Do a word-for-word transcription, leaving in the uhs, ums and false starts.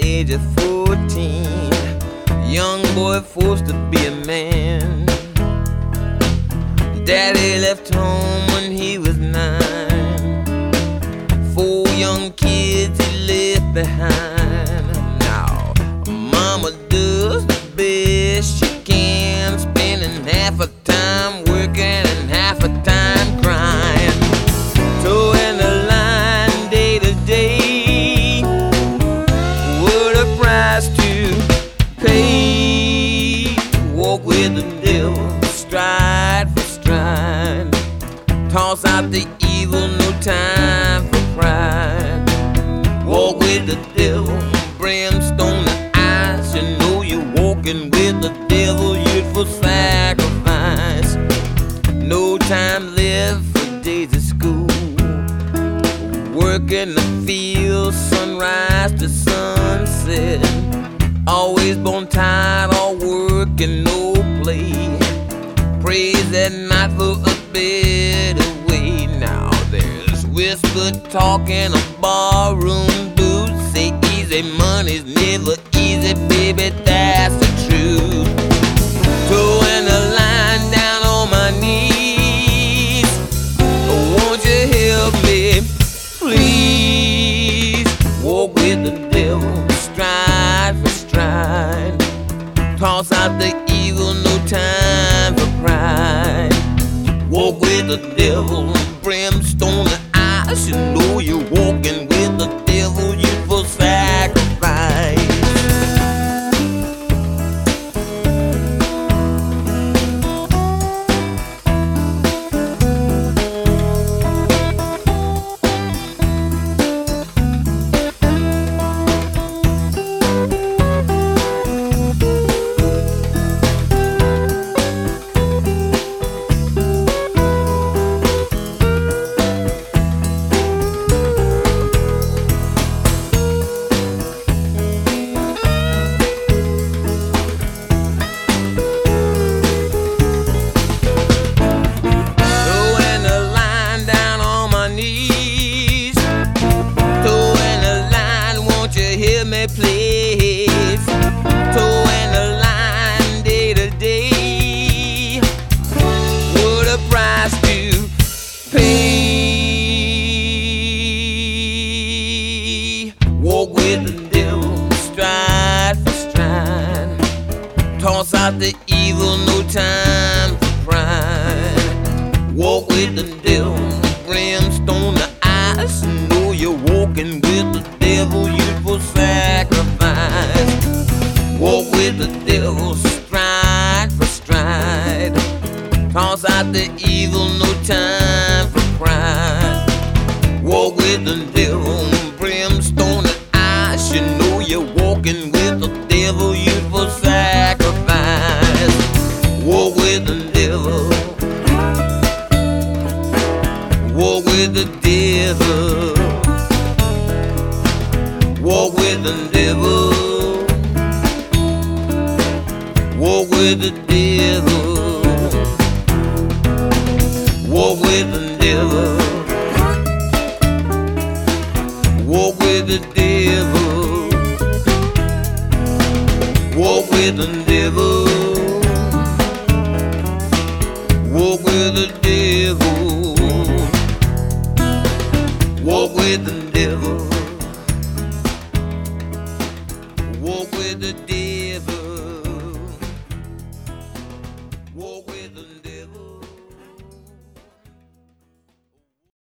age of fourteen, young boy forced to be a man. Daddy left home when he was nine. Four young kids he left behind. Now, mama does the best she can, spending half her time working and half her time crying. Towing the line day to day, what a price to pay. Walk with the devil, stride for stride. Toss out the evil, no time for pride. Walk with the devil, brimstone the eyes. You know you're walking with the devil, you'd for sacrifice. No time left for days of school. Work in the field, sunrise to sunset. Always born tired, all work and no play. Praise at night for a better way. Now there's whispered talk in a barroom booth. Say easy money's never easy, baby, that's the truth. Throwing the line down on my knees. Won't you help me, please? Walk with the devil, stride for stride. Toss out the evil, no time for pride. Walk with the devil, brimstone the eyes. You know you're walking with the devil, you for sacrifice. Please, towing the line day to day. What a price to pay. Walk with the devil, stride for stride. Toss out the evil, no time for pride. Walk with the devil, brimstone the eyes. You know you're walking with the devil, you for sacrifice. Walk with the devil, stride for stride. Toss out the evil, no time for pride. Walk with the devil, brimstone the eyes. You know you're walking with the devil, you for sacrifice. Walk with the devil, walk with the devil. Walk with the devil, walk with the devil, walk with the devil, walk with the devil, walk with the devil, walk with the devil, walk with the devil. Walk with the devil.